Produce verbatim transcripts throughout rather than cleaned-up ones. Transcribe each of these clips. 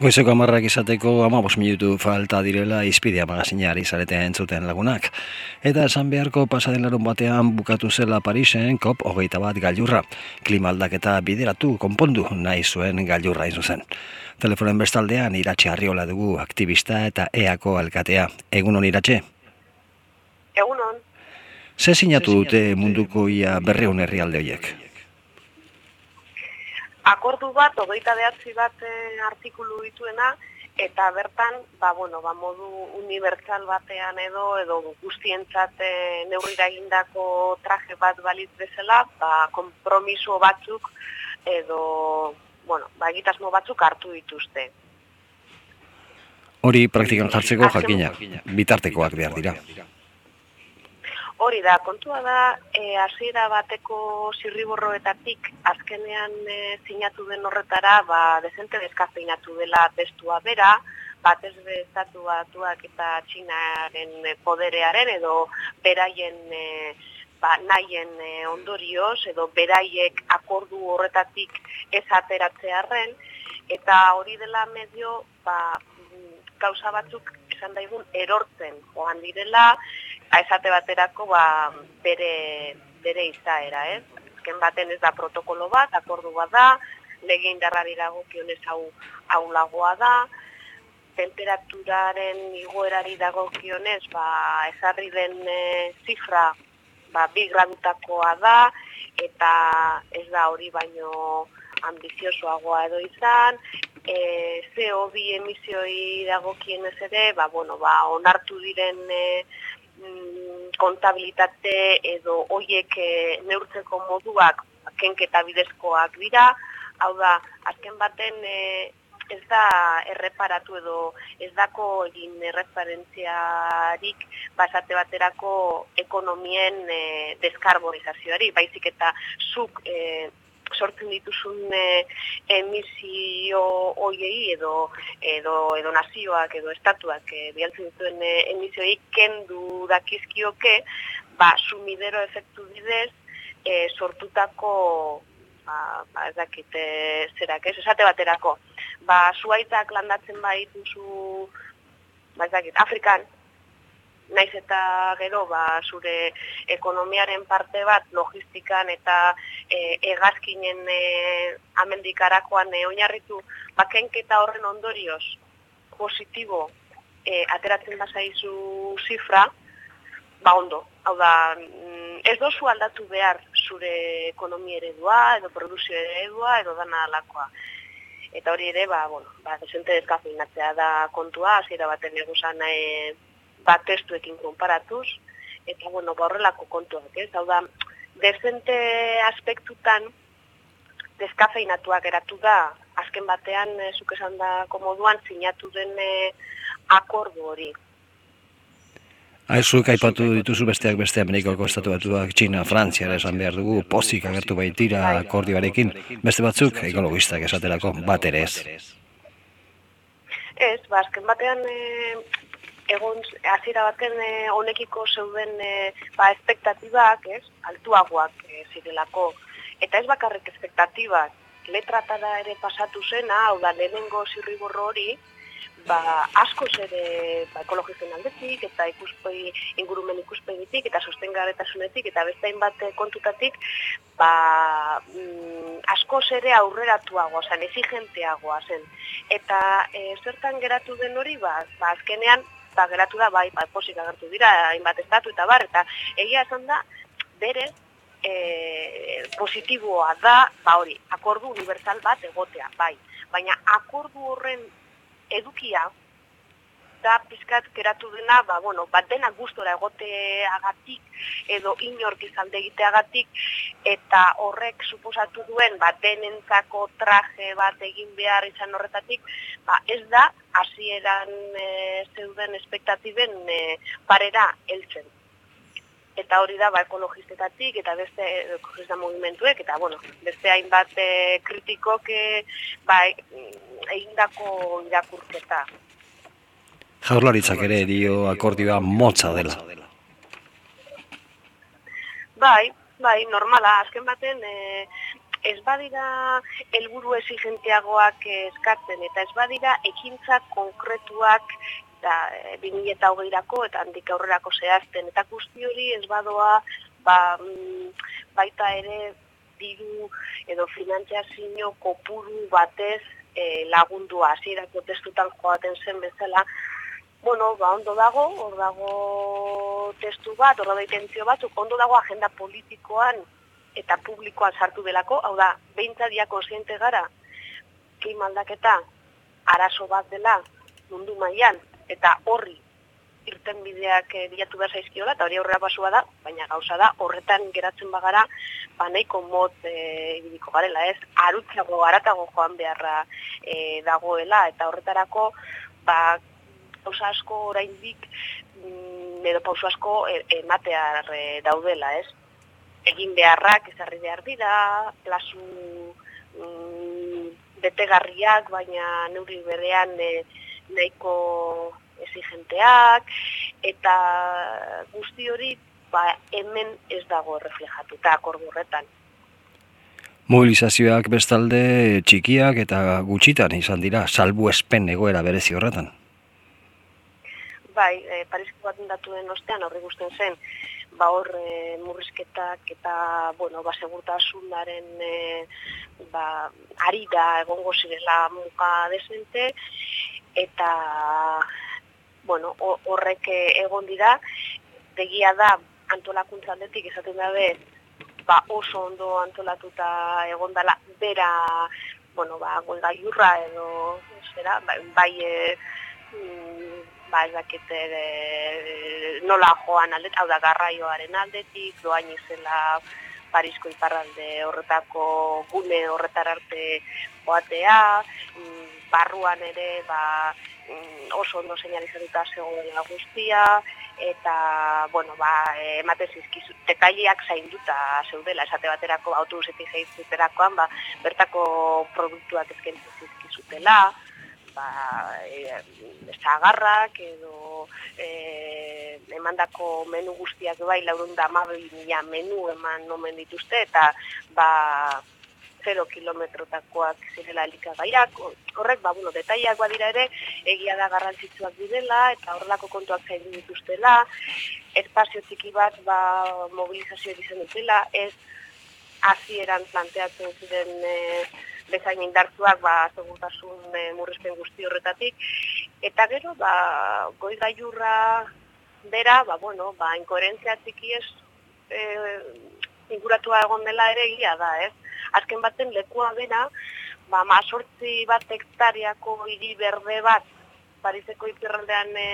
Goizeko hamarrak izateko hamabost minutu falta direla Izpidea magazinari zareten entzuten lagunak. Eta esan beharko pasaden larun batean bukatu zela Parisen COP hogeita bat gailurra. Klima aldaketa bideratu konpondu nahi zuen gailurra izu zen. Telefonen bestaldean Iratxe Arriola dugu aktivista eta eako alkatea. Egunon Iratxe? Egunon. Ze sinatu dute munduko ia berreun herrialde horiek? Akordu bat, hogeita behatzi bat artikulu dituena, eta bertan, ba, bueno, ba, modu unibertsal batean edo, edo guztientzat neurrira egindako traje bat balitz bezala, ba, konpromiso batzuk edo, bueno, ba, egitasmo batzuk hartu dituzte. Hori praktikan jartzeko jakina, bitartekoak behar dira. Hori da, kontua da, e, hasiera bateko zirriborroetatik azkenean e, sinatu den horretara, ba, dezente deskafeinatu dela testua bera, batez be estatu batuak eta Txinaren poderearen edo beraien e, ba, nahien e, ondorioz edo beraiek akordu horretatik ez ateratzearren, eta hori dela medio, ba, gauza batzuk esan daigun erortzen joan direla, esate baterako ba, bere, bere izaera, ez? Azken baten ez da protokolo bat, akordu bat da, lege indarrari dagokionez hau ahulagoa da, temperaturaren igoerari dagokionez, ba, ezarri den e, zifra ba, bi gradutakoa da, eta ez da hori baino ambiziosoagoa edo izan, e, C O bi emisioi dagokienez ere, ba, bueno, ba, onartu diren e, kontabilitate edo hoiek e, neurtzeko moduak kenketa bidezkoak dira, hau da, azken baten e, ez da erreparatu edo ez dako egin erreferentziarik basate baterako ekonomien e, deskarbonizazioari, baizik eta zuk e, sortzen dituzun e, emisio hoiei edo, edo, edo nazioak edo estatuak e, bialtzen dituen e, emisioei kendu dakizkioke, ba, sumidero efektu bidez e, sortutako, ba, ba, ez dakit e, zerak, ez, esate baterako, ba, zuaitzak landatzen badituzu, ba, ez dakit, Afrikan, naiz eta gero ba, zure ekonomiaren parte bat logistikan eta e, hegazkinen e, amendikarakoan e, oinarritu bakenketa horren ondorioz positibo e, ateratzen bazaizu zifra, ba ondo. Hau da, ez dozu aldatu behar zure ekonomia eredua edo produzio eredua edo dana alakoa. Eta hori ere, ba, bueno, ba, desente deskafeinatzea da kontua, hasiera baten eguzan e, bat testuekin konparatuz, eta bueno, horrelako kontuak, ez? Hau da, dezente aspektutan deskafeinatuak geratu da, azken batean, e, zuk esan da komoduan, sinatu den e, akordu hori. Aizuk aipatu dituzu besteak beste Amerikako estatu batuak, Txina, Frantziara esan behar dugu, pozik agertu baitira akordioarekin, beste batzuk ekologistak esaterako, bat ere ez. Ez, ba, azken batean, e, egon hasiera baten e, honekiko zeuden e, ba, espektatibak, ez, altuagoak e, zirelako. Eta ez bakarrik espektatibak, letratara ere pasatu zena, hau da lehenengo zirriborro hori, ba, askoz ere ba, ekologisten aldetik, eta ikuspegi, ingurumen ikuspegitik, eta sostengarretasunetik, eta beste hainbat kontutatik, ba, mm, askoz ere aurreratuagoa zen, exigenteagoa zen. Eta e, zertan geratu den hori, ba, ba azkenean, eta geratu da, bai, ba, posik agertu dira, hainbat estatu eta bar, eta egia esan da, bere, e, positiboa da, ba hori, akordu unibertsal bat egotea, bai. Baina akordu horren edukia, da pizkat geratu dena, ba, bueno, bat dena gustora egoteagatik, edo inork izalde egiteagatik, eta horrek suposatu duen, ba, denentzako traje bat egin behar izan horretatik, ba, ez da, hasieran e, zeuden espektatiben e, parera heltzen. Eta hori da, ba, ekologistetatik, eta beste ekologista mugimenduek, eta, bueno, beste hainbat e, kritikok e, ba, egindako irakurketa. Jaurlaritzak ere dio akordioa motza dela. Bai, bai, normala, azken baten, e, ez badira helburu exigenteagoak eskatzen, eta ez badira ekintzak konkretuak da, bi mila hogeirako eta handik aurrerako zehazten, eta guzti hori ez badoa ba, baita ere diru edo finantziazio kopuru batez e, lagundua, hasierako testutan joaten zen bezala. Bueno, ba, ondo dago, hor dago testu bat, hor dago intentzio batzuk, ondo dago agenda politikoan eta publikoan sartu delako, hau da, behintzat kontziente gara, klima aldaketa arazo bat dela mundu mailan eta horri irten bideak bilatu behar zaizkiola, eta hori aurrera pasua da, baina gauza da, horretan geratzen bagara, ba nahiko mot e, ibiliko garela, ez, arutzago, aratago joan beharra e, dagoela, eta horretarako, ba, pausa asko oraindik mm, edo pausa asko ematear e, daudela, ez? Egin beharrak ezarri behar dira, plazu mm, betegarriak, baina neurri berean e, nahiko exigenteak, eta guzti hori ba, hemen ez dago reflejatuta akordu horretan. Mobilizazioak bestalde txikiak eta gutxitan izan dira, salbuespen egoera berezi horretan. Bai, e, Parisko baten datuen ostean horri guztien zen, ba hor e, murrizketak eta, bueno, ba segurtasunaren e, ba, ari da egongo zirela muga desente, eta, bueno, horrek egon dira, begia da antolakuntza aldetik esaten dabe, ba oso ondo antolatuta egon dela, bera, bueno, ba, gailurra edo, zera, bai, bai e, ba, ez dakit e, nola joan aldetik, hau da garraioaren aldetik, doain izela Parisko iparralde horretako gune horretar arte joatea, barruan ere ba, oso ondo seinalizatuta zegoela guztia, eta, bueno, ba, ematen zizkizu, detaileak zainduta zeudela, esate baterako autobusetik zaizkiterakoan, ba, bertako produktuak eskaintzen zizkizutela, ba, e, zagarrak edo e, emandako menu guztiak bai laurehun eta hamabi mila menu eman omen dituzte, eta ba, zero kilometrotakoak zirela elikagaiak, horrek, ba, bueno, detaileak badira ere, egia da garrantzitsuak direla, eta horrelako kontuak zaindu dituztela, espazio txiki bat, ba, mobilizazio izan dutela, ez hasieran planteatzen ziren e, bezain indartzuak, ba, segurtasun e, murrizpen guzti horretatik, eta gero, ba, goi gailurra bera, ba, bueno, ba, inkoherentzia txiki ez, e, inguratua egon dela ere egia da, ez? Azken baten lekua bera, ba, mazortzi bat hektariako hiri berde bat, Pariseko iparraldean e,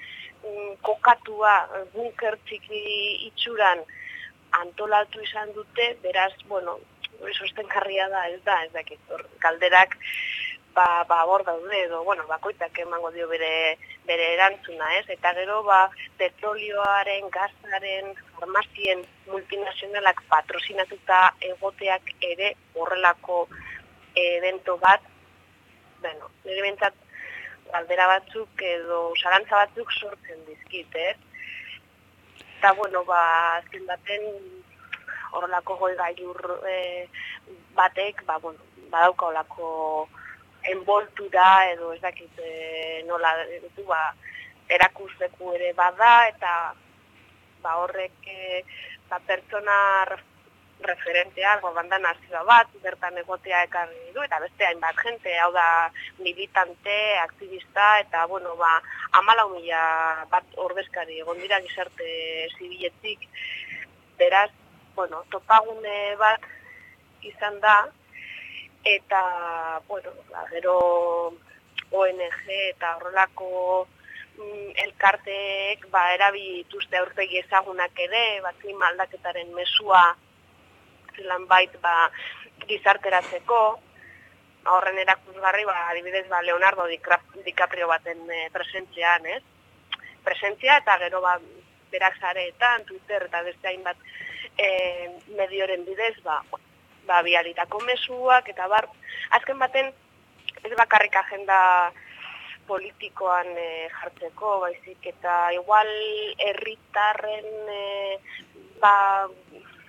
kokatua, bunker txiki itxuran antolatu izan dute, beraz, bueno, hori sostengarria da, ez da, ez dakit, kalderak, ba, ba, hor daude, edo, bueno, bakoitzak emango dio bere, bere erantzuna, ez, eta gero, ba, petrolioaren, gazaren, farmazien multinazionalak patrozinatuta egoteak ere horrelako evento bat, bueno, nire bentsat galdera batzuk edo zarantza batzuk sortzen dizkit, ez? Eta, bueno, ba, azken baten horrelako goi gailur e, batek, ba, bueno, badauka horrelako enboltura edo ez dakit e, nola dutu, ba, erakusteko ere bada, eta ba, horrek e, ba, pertsona referenteak, ba, banda nazioa bat, bertan egotea ekarri du, eta beste hainbat jente, hau da militante, aktivista, eta, bueno, ba, hamalau mila bat ordezkari egon dira gizarte zibiletik, beraz, bueno, topagune bat izan da, eta, bueno, ba, gero O N G eta horrelako mm, elkarteek ba, erabili dituzte aurpegi ezagunak ere, ba, klima aldaketaren mesua zelan bait ba, gizarteratzeko, horren erakusgarri, ba, adibidez, ba, Leonardo DiCaprio baten e, presentzian, ez? Presentzia eta gero ba, berak sareetan, Twitter eta beste hainbat e, medioren bidez, ba, ba, bialitako mezuak, eta bar, azken baten, ez bakarrik agenda politikoan e, jartzeko, baizik, eta igual herritarren e, ba,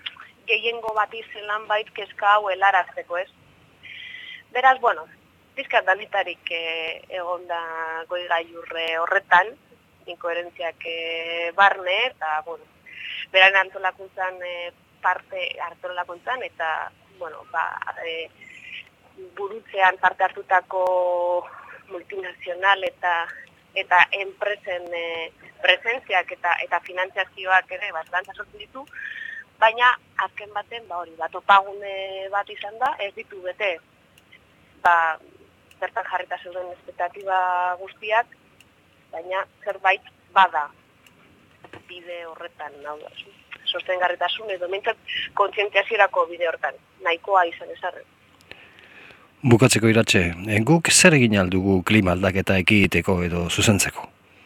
gehiengo bat izen lan bait kezka hau helarazteko, ez? Beraz, bueno, pizkat dalitarik e, egon da goi gailurre horretan, inkoherentziak e, barne, eta, bueno, beran antolakuntzan e, parte antolakuntzan, eta, bueno, ba, e, burutzean parte hartutako multinazional eta eta enpresen e, presentziak eta eta finantziazioak ere bastante sortzen ditu, baina azken baten ba hori, ba topagune bat izan da, ez ditu bete. Ba, bertan jarrita zeuden espektatiba guztiak, baina zerbait bada bide horretan, hau da, sostengarritasun edo mintzat kontzientziaziorako bide horretan, nahikoa izan ezarren. Bukatzeko Iratxe, guk zer egin aldugu klima aldaketa ekiditeko edo zuzentzeko?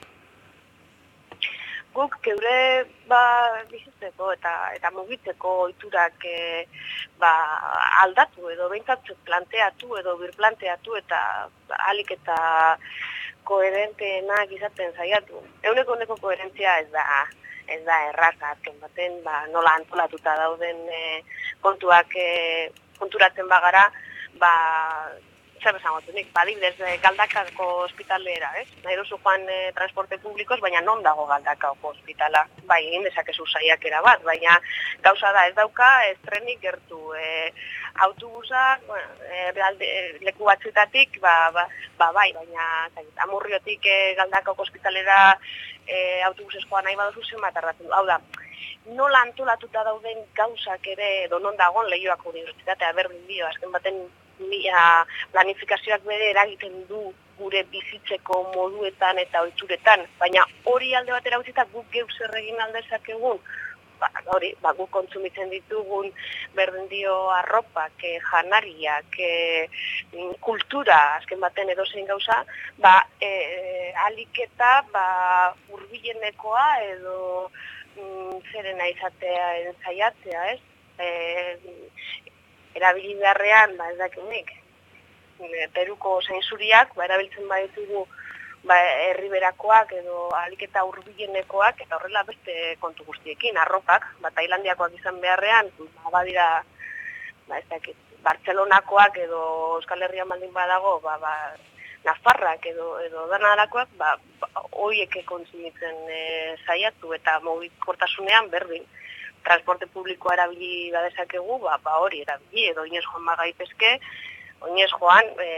Guk geure ba, bizitzeko eta eta mugitzeko ohiturak e, ba, aldatu edo behintzat planteatu edo birplanteatu eta ahalik eta koherenteenak izaten saiatu. Euneko honeko koherentzia ez da ez da erraza azken baten, ba, nola antolatuta dauden e, kontuak e, konturatzen bagara, ba, zer esangotunik, badibidez e, Galdakako ospitalera, ez? Nahi duzu joan e, transporte publikoz, baina non dago Galdakako ospitala? Bai, egin dezakezu saiakera bat, baina gauza da ez dauka, ez trenik gertu. E, autobusak, bueno, e, alde, leku batzuetatik, ba, ba, ba bai, baina zait, Amurriotik e, Galdakako ospitalera e, autobusez joan nahi baduzu zenbat tardatzen du. Hau da, nola antolatuta dauden gauzak ere, edo non dagoen Leioako unibertsitatea berdin dio, azken baten mila planifikazioak bere eragiten du gure bizitzeko moduetan eta ohituretan, baina hori alde batera utzita guk geu zer egin aldezakegun, ba, hori, ba, guk kontsumitzen ditugun berdin dio arropak, eh, janariak, eh, kultura, azken baten edozein gauza, ba, eh, aliketa ba, hurbilenekoa edo mm, zerena izatea ensaiatzea, ez? Eh, erabili beharrean, ba ez dakinik, Peruko zainzuriak, ba erabiltzen baditugu ba herriberakoak edo aliketa hurbilenekoak eta horrela beste kontu guztiekin, arropak, ba Tailandiakoak izan beharrean, ba badira ba ez dakit, Bartzelonakoak edo Euskal Herrian baldin badago, ba ba Nafarrak edo edo danalakoak, ba hoiek kontsumitzen e, saiatu eta mugikortasunean berdin. Transporte publikoa erabili badezakegu, ba, ba hori erabili, edo oinez joan bagaitezke, oinez joan e,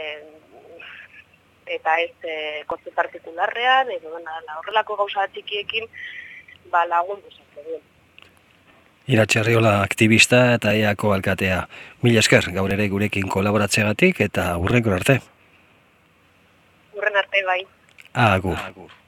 eta ez e, kotze partikularrean, edo dena horrelako gauza txikiekin ba, lagundu zakegu. Iratxe Arriola aktivista eta eako alkatea. Mila esker, gaur ere gurekin kolaboratzeagatik eta hurrengo arte. Hurren arte bai. Agur. Agur.